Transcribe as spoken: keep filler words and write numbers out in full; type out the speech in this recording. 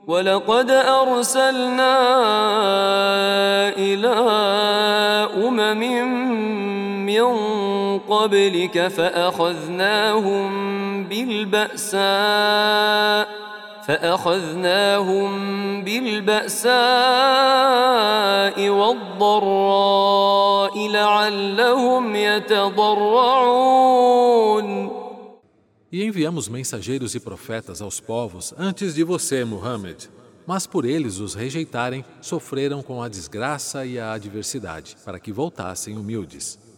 ولقد أرسلنا إلى أمم من قبلك فأخذناهم بالبأساء فأخذناهم بالبأساء والضراء لعلهم يتضرعون. E enviamos mensageiros e profetas aos povos antes de você, Muhammad. Mas por eles os rejeitarem, sofreram com a desgraça e a adversidade, para que voltassem humildes.